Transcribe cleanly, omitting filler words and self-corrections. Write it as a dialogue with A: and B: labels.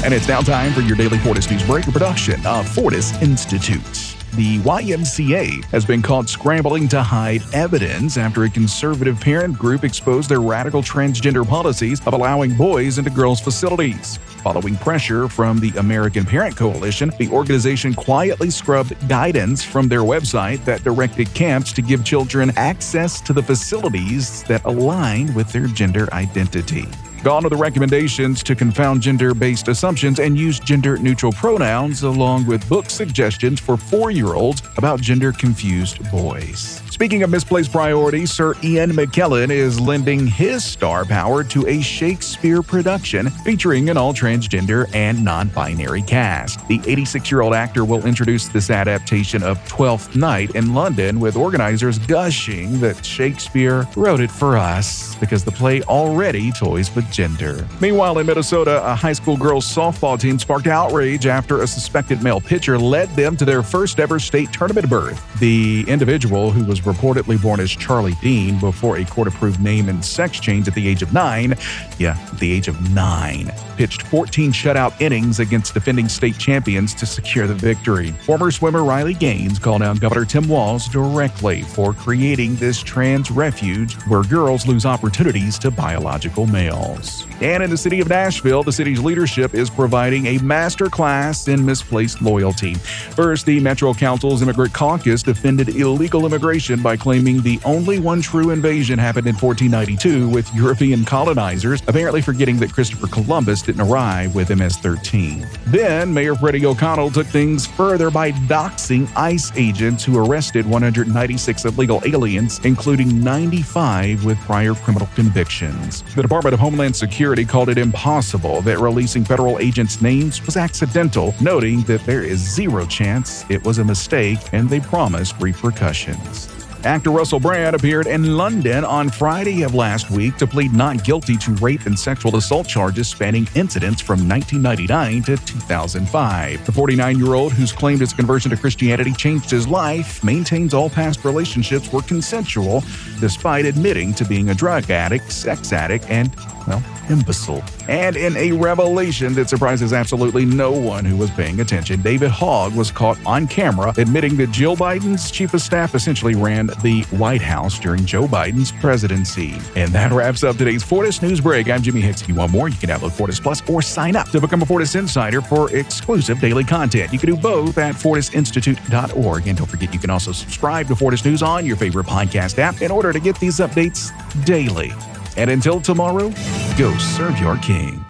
A: And it's now time for your daily Fortis News Break, a production of Fortis Institute. The YMCA has been caught scrambling to hide evidence after a conservative parent group exposed their radical transgender policies of allowing boys into girls' facilities. Following pressure from the American Parent Coalition, the organization quietly scrubbed guidance from their website that directed camps to give children access to the facilities that align with their gender identity. Gone are the recommendations to confound gender-based assumptions and use gender-neutral pronouns, along with book suggestions for 4-year-olds about gender-confused boys. Speaking of misplaced priorities, Sir Ian McKellen is lending his star power to a Shakespeare production featuring an all-transgender and non-binary cast. The 86-year-old actor will introduce this adaptation of Twelfth Night in London, with organizers gushing that Shakespeare wrote it for us because the play already toys with gender. Meanwhile, in Minnesota, a high school girls softball team sparked outrage after a suspected male pitcher led them to their first-ever state tournament berth. The individual, who was reportedly born as Charlie Dean before a court-approved name and sex change at the age of 9, pitched 14 shutout innings against defending state champions to secure the victory. Former swimmer Riley Gaines called out Governor Tim Walz directly for creating this trans refuge where girls lose opportunities to biological males. And in the city of Nashville, the city's leadership is providing a master class in misplaced loyalty. First, the Metro Council's Immigrant Caucus defended illegal immigration by claiming the only one true invasion happened in 1492 with European colonizers, apparently forgetting that Christopher Columbus didn't arrive with MS-13. Then, Mayor Freddie O'Connell took things further by doxing ICE agents who arrested 196 illegal aliens, including 95 with prior criminal convictions. The Department of Homeland Security called it impossible that releasing federal agents' names was accidental, noting that there is zero chance it was a mistake and they promised repercussions. Actor Russell Brand appeared in London on Friday of last week to plead not guilty to rape and sexual assault charges spanning incidents from 1999 to 2005. The 49-year-old, who's claimed his conversion to Christianity changed his life, maintains all past relationships were consensual, despite admitting to being a drug addict, sex addict, and, imbecile. And in a revelation that surprises absolutely no one who was paying attention, David Hogg was caught on camera admitting that Jill Biden's chief of staff essentially ran the White House during Joe Biden's presidency. And that wraps up today's Fortis News Break. I'm Jimmy Hicks. If you want more, you can download Fortis Plus or sign up to become a Fortis Insider for exclusive daily content. You can do both at fortisinstitute.org. And don't forget, you can also subscribe to Fortis News on your favorite podcast app in order to get these updates daily. And until tomorrow, go serve your king.